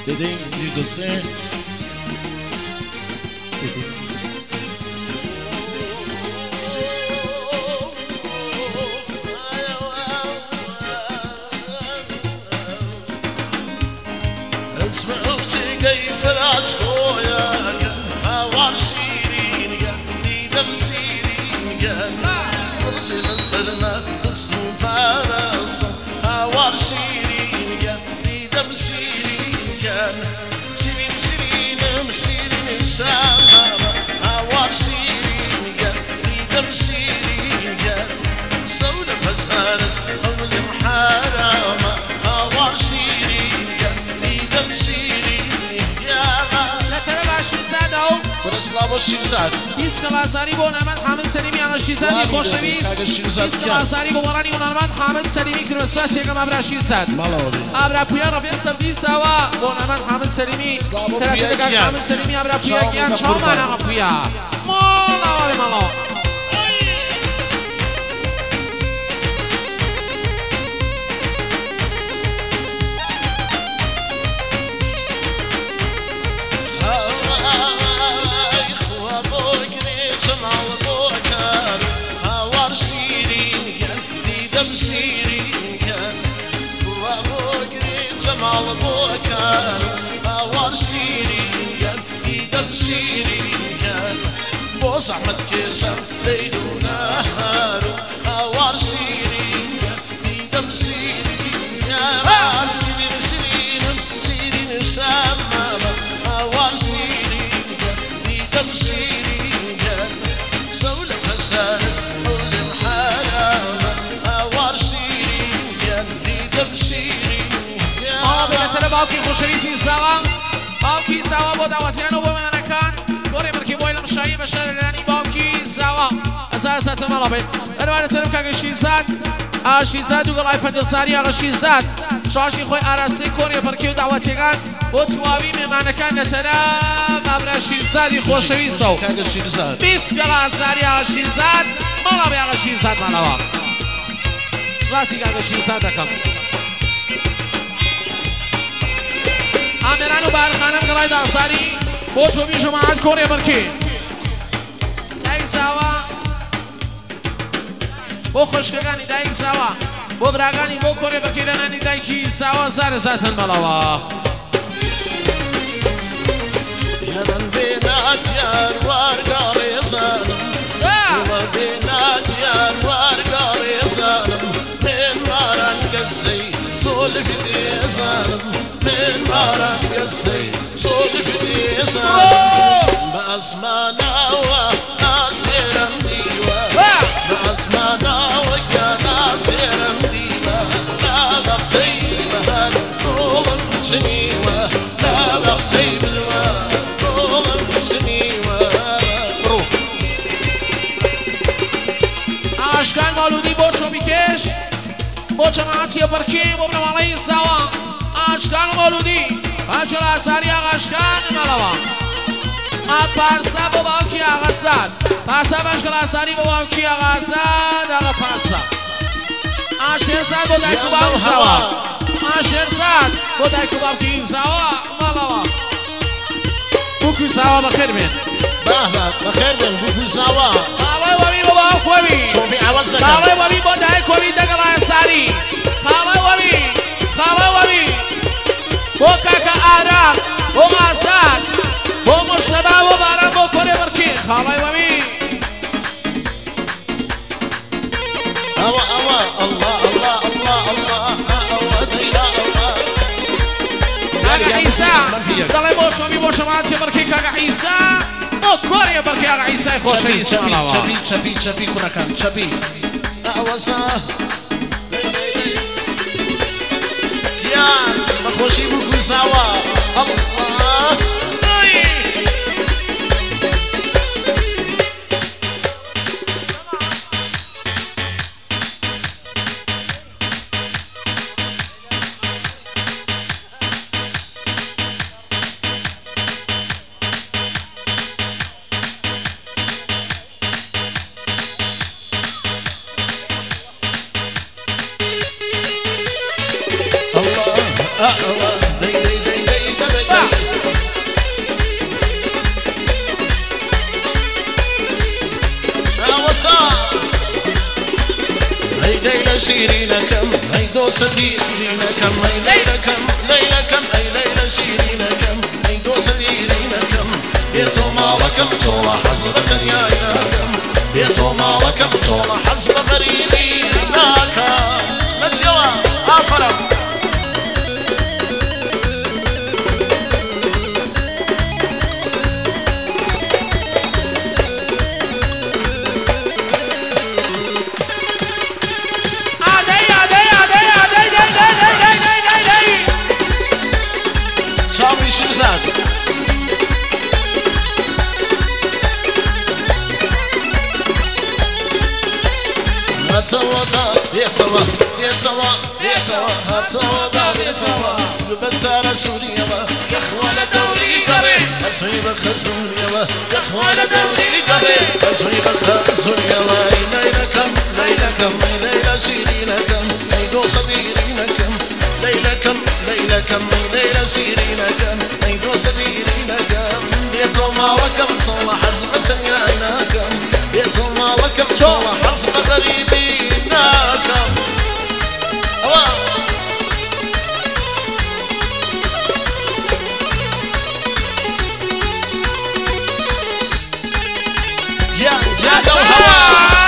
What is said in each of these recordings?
Dedem de você. اسمعتي كيف راتكويا هوار شيرين ديدم سيرين رزل السلمة تسلو فارس هوار شيرين ديدم سيرين سيرين سيرين مسيرين سامة هوار شيرين ديدم سيرين سولة فسانس قول محارمة هوار شيرين ديدم سيرين لا ترى باشي سادو برسلا با شیرزاد دیسک بازاری با نرمند حامد سلیمی آقا شیرزادی خوشویست دیسک بازاری با ورانی و نرمند حامد سلیمی کرمسواسی یکم ابرا شیرزاد ابرا پویا رفیق سردی سوا با نرمند حامد سلیمی ترسی بگرد حامد سلیمی ابرا پویا گیان چامان آقا پویا مالا ولی مالا زحمة كيسر ليل ونهار هوار سيرين ديدم سيرين يا سيرين سيرين سيرين سامة هوار سيرين ديدم سيرين سولة فساس كل محارمة هوار سيرين ديدم سيرين بلتر باوكي خوشویستی سوا باوكي سوا با دعوتیان و با ممنکان دوره مرکی بایل مشایی بشار لانی باوكي سوا ازار سات مالابه اروان ترم که شیزاد شیزاد و گلای پندلساری آقا شیزاد شاشی خوی عرصه کوری مرکی و دعوتیان و تواوی ممنکان نترم ابرا شیزادی خوشویستو بیس گلازاری آقا شیزاد مالابه آقا شیزاد مالابه سواسی که آقا شیزاد دکم آمران و بارخانم گلای دانساری با چوبی جماعت کوری برکی دایی سوا با خوشگانی دایی سوا با براگانی با کوری برکی لنانی دایی کی سوا زر زاتن بلاوا یادن بینات یار وارگاری زنم یادن بینات یار وارگاری زنم من ماران قصی سولف دی زنم من ماران قصی سولف دی زنم باسمانا و ناصرم دیوا باسمانا و ناصرم دیوا لا بقصي بهار طول سنيوة لا بقصي بالوار طول سنيوة روح اشکال مالودی با شو بیکش با جماعتی برکی با برمالی سوا اشکال مالودی اجل اثری اشکال مالوا پارسا با باوکی آقا ساد پارسا اشکال اثری با باوکی آقا ساد آقا پارسا آشر ساد با دایکو باوکی سوا آشر ساد با دایکو باوکی سوا مالوا بوکی سوا بخیر بین بخير بن بوكو سوا خالای وابی با باوک وابی شوفي عوض زكاة خالای وابی با دایکو وابی دگل اثری خالای وابی با کاکا آرام با آزاد با مشتبه و بارم با کوری برکی خالای وابی الله الله الله الله الله يا الله کاکا عیسی دلی با شومی با شماعتی برکی کاکا عیسی با کوری برکی آقا عیسی خوشی چپی کنکن چپی اوسا یا مخوشی بکن سوا الله الله ليلى شيرينكم أي دوسة ديرينكم أي ليلكم ليلكم أي ليلى شيرينكم أي دوسة ديرينكم بيتو مالكم طول حزبة ياينكم بيتو مالكم طول حزبة مريدينكم متيوا آفرم شمسات هتوضا يتوا يتوا يتوا هتوضا يتوا ببتارة سوريا يا اخوانا دوري قريب اسويب خزوريا يا اخوانا دوري قريب اسويب خزوريا ليلكم ليلكم ليلى شيرينكم ليدو صديرينكم ليلكم ليلكم ليلى شيرينكم ليدو صديرينكم بيتو مالكم صوى حزمة ياينكم بيتو مالكم صوى حزمة غريبينكم يا هوا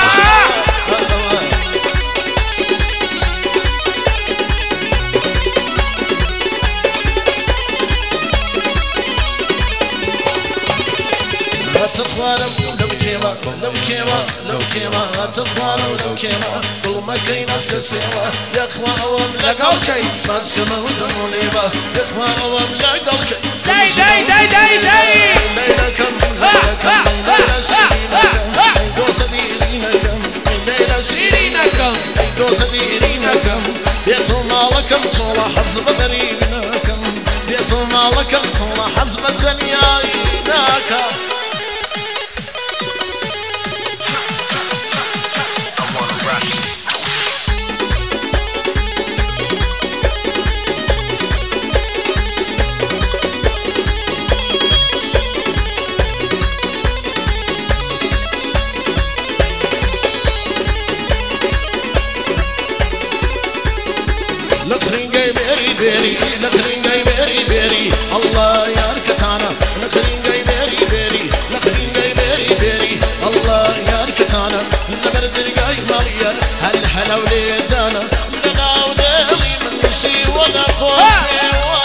تطوالوا لو كيما لو كيما لو كيما تطوالوا لو كيما كل ما كاين ناس كسيما يا اخوان اوام لاقوكي ما تسمعوا ودمونيبا يا اخوان اوام لاقوكي داي داي داي داي داي ليلكم ليلكم ليلى شيرينكم دوسة ديرينكم ليلى شيرينكم دوسة ديرينكم بيتو مالكم طول حزب غريبناكم بيتو مالكم طول حزب زنيايناكم لكرينجاي بيري بيري لكرينجاي بيري بيري الله يا ركتانا لكرينجاي بيري بيري لكرينجاي بيري بيري الله يا ركتانا لبردرجاي ماليا هل هلا وليدانا لنا ودالي من شي ولا قوي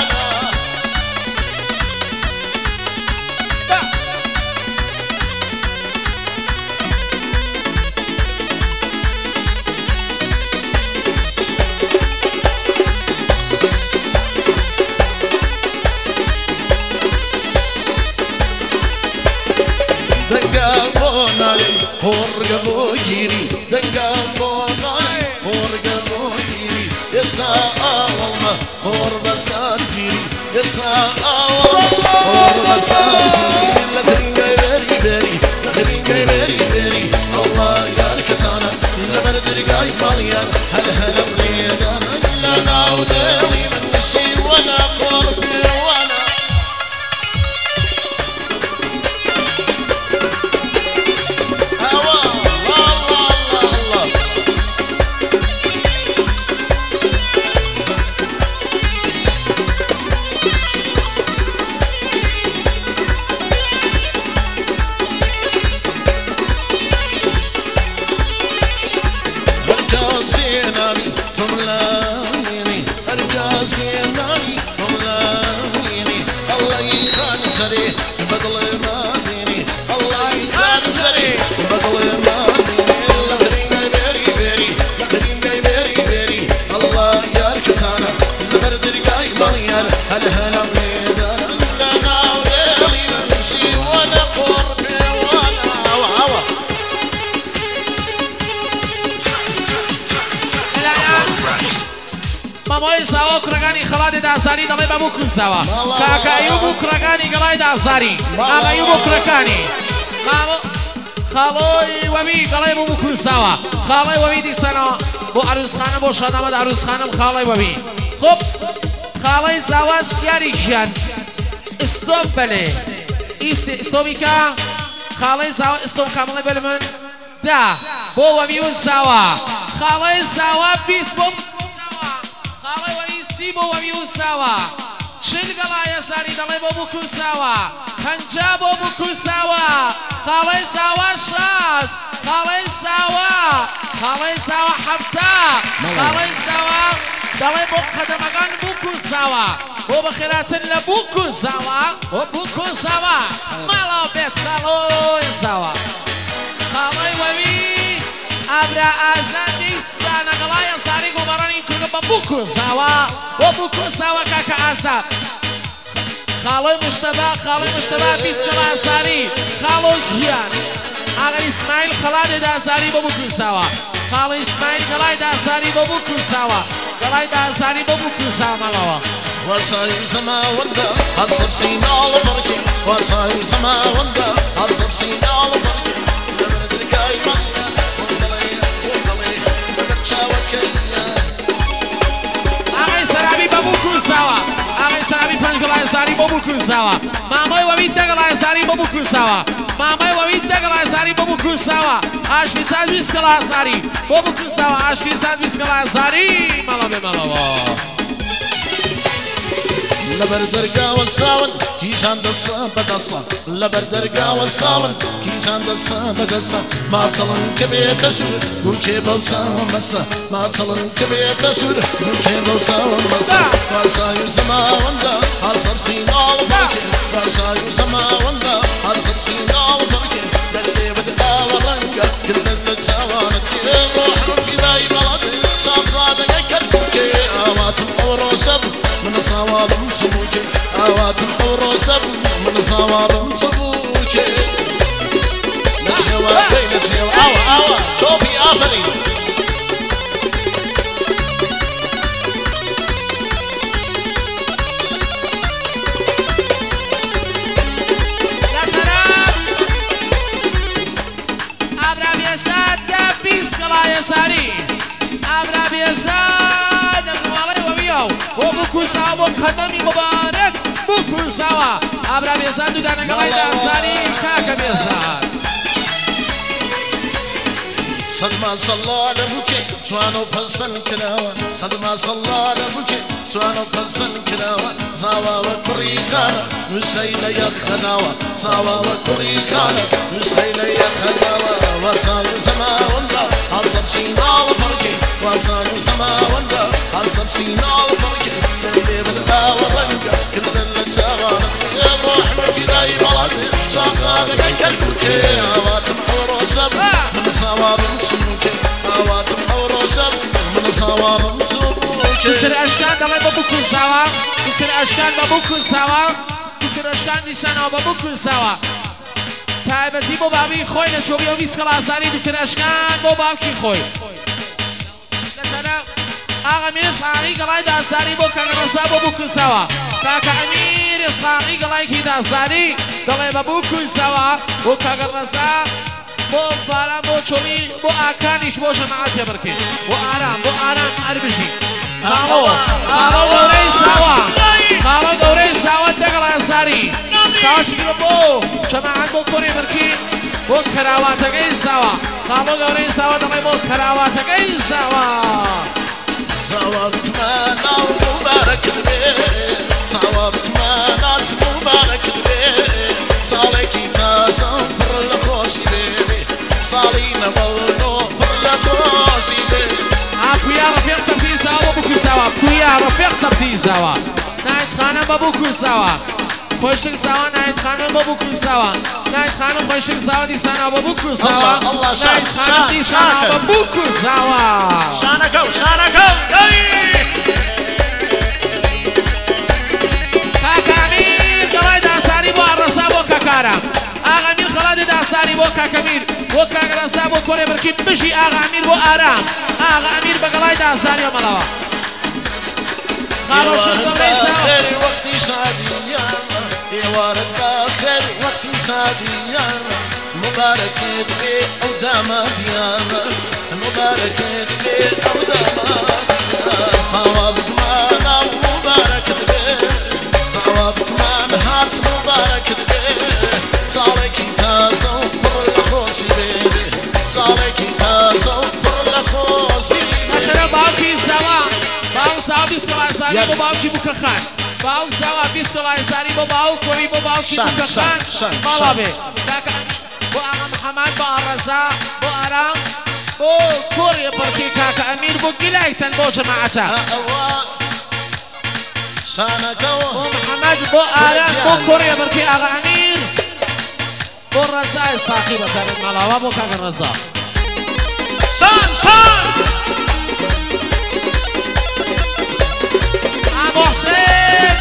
هورقبو يري دقابو ناي هورقبو يري يسا والله هوربسات يري يسا والله هوربسات يري لكرينجاي بيري بيري لكرينجاي بيري بيري الله يا ركتانا لبردرجاي ماليان هل هلا وليدانا لنا ودالي من شي ولا قربي ولا تملاويني ارجع زيناني تملاويني الله يخان شري بدل ما ديني الله يخان شري بدل ما ديني لكرينجاي بيري بيري لكرينجاي بيري بيري الله يا ركتانا لبردرجاي ماليان هل هلا وليدانا لنا وليلي نمشي ولا قربي ولا هوا مامای سوا کرگانی خلاد دازاری دلی بابو کن سوا کاکایو بو کرگانی گلای دازاری آقایو بو کرگانی مامو خالوی ومی گلای بو کن سوا خالوی ومی دی سنا بو عروس خانم بو شادامد عروس خانم خالوی ومی خب خالوی سوا سیاریشان استوب بله استوبی که خالوی سوا استوب کامل بله من دا بو ومی و سوا خاڵەی ساوا 20 بۆ ساوا خاڵەی وەی 30 بۆ وەوی و ساوا 40 گەڵایە ساری دەڵێ بۆ بووکو ساوا 50 بۆ بووکو ساوا خاڵەی ساوا 60 خاڵەی ساوا 70 خاڵەی ساوا دەڵێ بۆ قەدەمەکان بووکو ساوا بۆ بەخێراتن لە بووکو ساوا بۆ بووکو ساوا ماڵاو بێت خاڵۆی ساوا خاڵەی وەوی ئابرا ئازادی ستانە گەڵایە ساری گۆبەڕانی کردو بە بووکو ساوا بۆ بووکو ساوا کاکە ئاسا خاڵۆی مشتەبا 20 گەڵا ساری خاڵۆ گیان ئاغا ئیسماعیل خەڵاتێ داساری بۆ بووکو ساوا خاڵی ئیسماعیل گەڵای داساری بۆ بووکو ساوا گەڵای داساری بۆ بووکو ساوا ماڵەوە وصاير زماوندا حسب سينال بركي وصاير زماوندا حسب سينال بركي لما تلقاي ماليا وقلي بتشاوكيا ئاغای سەرابی بە بووکو ساوا ئاغای سەرابی 5 گەڵای ساری بۆ بووکو ساوا مامۆی وەوی 10 گەڵای ساری بۆ بووکو ساوا مامۆی وەوی 10 گەڵای ساری بۆ بووکو ساوا ئاشتی 120 گەڵای ساری بۆ بووکو ساوا ئاشتی 120 گەڵای ساری مەڵە بێ مەڵەوە لبردرقا والساون كيشان دسا بدسا لبردرقا والساون كيشان دسا بدسا ما تلن كبيت سور بوكي بوتا ومسا ما تلن كبيت سور بوكي بوتا ومسا وساير زما وندا حسب سينال بركي وساير زما وندا حسب سينال بركي دلي بدأ ورنقا كل اللي تساوانت روح في ذاي بلدي شاف صادق كركي اواتم اوروسب من صوابم تبوكي اواتم اوروسب من صوابم تبوكي نجيوا بي نجيوا اوا شوفي افري يا ترى ابرا بيسات دبيس قلا يساري ابرا بيسات بووکو ساوا بۆ قەدەمی مبارەک بووکو ساوا ئابرا بێزاد و دانەگەڵای داساری کاکە بێزاد صدما صلى لبوكي جوانو پرسن كلاوة صدما صلى لبوكي جوانو پرسن كلاوة زاوا وكري خانا نسيل يا خناوة زاوا وكري خانا نسيل يا خناوة وصالو زما وندا حسب سينال بركي وصالو زما وندا حسب سينال بركي اللي بدأ ورنقا كل اللي تساغانت روح في ذاي بلدي شاصابك كالبوكي اواتم اوروسب من صوابم اواتم اوروسب من صوابم دوتر اشکان دەڵێ بە بووکو ساوا دوتر اشکان بە بووکو ساوا دوتر اشکان دیسانەوە بە بووکو ساوا تایبەتی بۆ باوی خۆی لە شۆبی و 20 کەڵاساری دوتر اشکان بۆ باوکی خۆی لەتەنە ئاغا ئەمیر ئسحاقی گەڵای داساری بۆ کاکە ڕەسا بۆ بووکو ساوا کاکە ئەمیر ئسحاقی گەڵایکی داساری دەڵێ بە بووکو ساوا بۆ کاکە ڕەسا بۆ فاران بۆ چۆمی بۆ ئاکانیش بۆ ژەماعەتێ بڕکێ بۆ ئارام هەربژی خاڵۆ گەورەی ساوا خاڵۆ گەورەی ساوا دەگەڵای ساری شاوشی کرد بۆ جەماعەت بۆ کۆڕی بڕکین بۆ کەراواتەکەی ساوا خاڵۆ گەورەی ساوا دەڵێ بۆ کەراواتەکەی ساوا صوابك ما ناو مبارك البيت صوابك ما ناس مبارك البيت صالحي تاسفر لخوشي بيبي صالينا بولو لخوشي بيبي پویا رفیق سبتی ساوا بووکو ساوا پویا رفیق سبتی ساوا نایت خانم بە بووکو ساوا خۆشنگ ساوا نایت خانم بە بووکو ساوا نایت خانم خۆشنگ ساوا دیسانەوە بە بووکو ساوا نایت خانم دیسانەوە بە بووکو ساوا شانەکەو کاکە ئەمیر گەڵای داساری بۆ ئاڕەسا بۆ کاکارە ئاغا ئەمیر خەڵاتی داساری بۆ کاکەمیر بۆ کاکە ڕەسا بۆ کۆرێ بڕکی بژی ئاغا ئەمیر بۆ ئارام ئاغا ئەمیر بە گەڵای داساری مەڵەوە خاڵۆشم گەڵای ساوا وقتی شادیانە ئێوارە خێر وقتی سادیانە مبارەکێت بێ ئەو دامادیانە مبارەکێت بێ ئەو دامادیانە ساوابکمانە مبارەکت بێ ساوابکمان هات مبارەکت بێ ساڵێکی تازە و پڕ لە خۆشی بێ ساڵێکی تازە و پڕ لە خۆشی ساوا 20 کلای ساری بۆ باوکی بووکەخان باوک ساوا 20 کلای ساری بۆ باوک کۆی بۆ باوکی بووکەخان ماڵا بێ کاکە بۆ ئاغا محەمەد بۆ ئاڕەزا بۆ ئارام بۆ کوڕی پڕکی کاکە ئەمیر بۆ گلایتەن بۆ جەماعەتە بۆ محەمەد بۆ ئارام بۆ کوڕی پڕکی ئاغا ئەمیر بۆ ڕەزای ساقی بەزارێت ماڵاوە بۆ کاکە ڕەزا شان محسن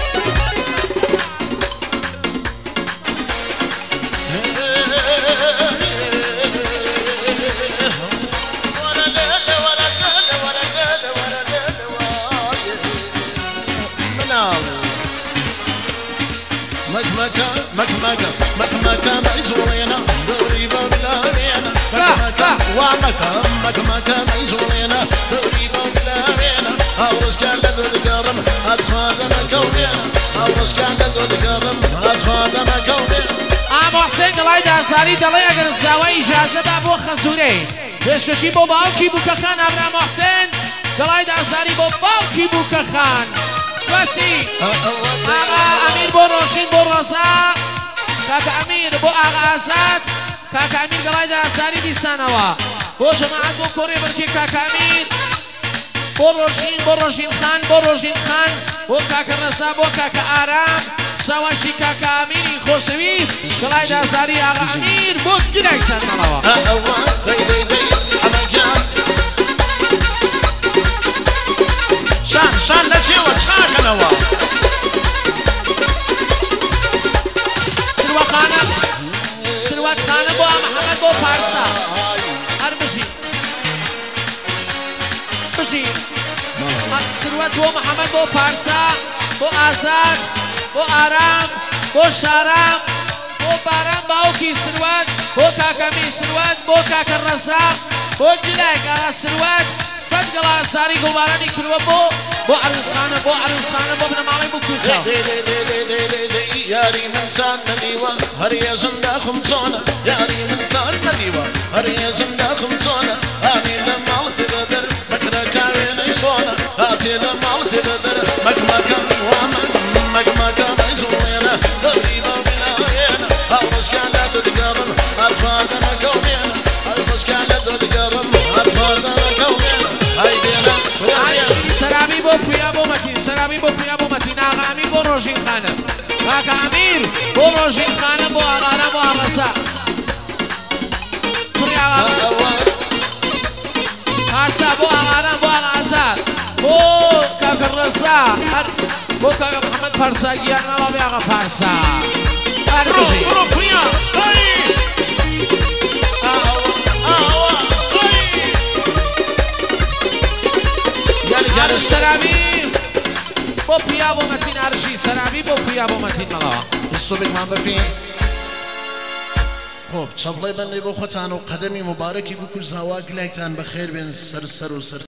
مكمكة ميزورينا ضريبة بلارينا مكمكة ميزورينا ضريبة بلارينا أورس كان لدر دقرم أتخادم كونينا أورس كان لدر دقرم أتخادم كونينا محسن قلای دازاری دڵێ ئەگەر زاوای ئیجازە با بۆ خەزورەی پێشکەشی بۆ باوکی بووکەخان ئابرا محسن قلای دازاری بۆ باوکی بووکەخان سواسی ئاغا ئەمیر بۆ ڕۆژین بۆ ڕەزا کاکە ئەمیر بۆ ئاغا ئازاد کاکە ئەمیر قلای دازاری دیسانەوە بۆ جەماعەت بۆ کۆڕی بەرکی کاکە ئەمیر بۆ ڕۆژین خان بۆ کاکە ڕەزا بۆ کاکە ئارام ساواشی کاکە ئەمیری خۆشەویست قلای دازاری ئاغا ئەمیر بۆ گلای چەندەڵەوە شان لەچێوە چاکەنەوە سرواتخانە بۆ محەمەد بۆ پارسا هەر بژی سروات بۆ محەمەد بۆ پارسا بۆ ئازاد بۆ ئارام بۆ شارام بۆ باران باوکی سروات بۆ کاکەمی سروات بۆ کاکە ڕەزا بۆ گلای کاکە سروات سەد گەڵا ساری گوڵبارانی کردووە بۆ عروسخانە بۆ بنەماڵی بۆ کوچە یاری من تان نەدیوە هەریێژم داخم چۆنە یاری من تان نەدیوە هەریێژم داخم چۆنە هانی لە ماڵ تێدە دەر مەکرەکە وێنەی سۆنە هاتێ لە ماڵ تێدە دەر مەکمەکە مەکمەکە مەجوڵێنە دەریبە بناوێنە هەڵبشکان لە دەدگەڕم هەتخوادەمە کەومێنە هەڵبشکان لە دەدگەڕم هەتخوادەمە کەومێنە هەیدێنە سەرامی بۆ پویا بۆ مەتین ئاغا ئەمیر بۆ ڕۆژین خانە کاکە ئەمیر بۆ ڕۆژین خانە بۆ ئاغارە بۆ ئاڕەزا کوڕی پارسا بۆ ئاغارە بۆ ئاغازاد بۆ کاکە ڕەزا بۆ کاکە محەمەد پارسا گیان ماڵا بێ ئاغا پارسا هەر بژی سەرامی بۆ پیا بۆ مەتین ئارشی سەرامی بۆ پیا بۆ مەتین مەڵەوە دەستۆبێکمان بپین خۆب چەپڵێ بەندەی بۆ خۆتان و قەدەمی مبارەکی بکو زاوا گلایتان بەخێر بێن سەر و سەر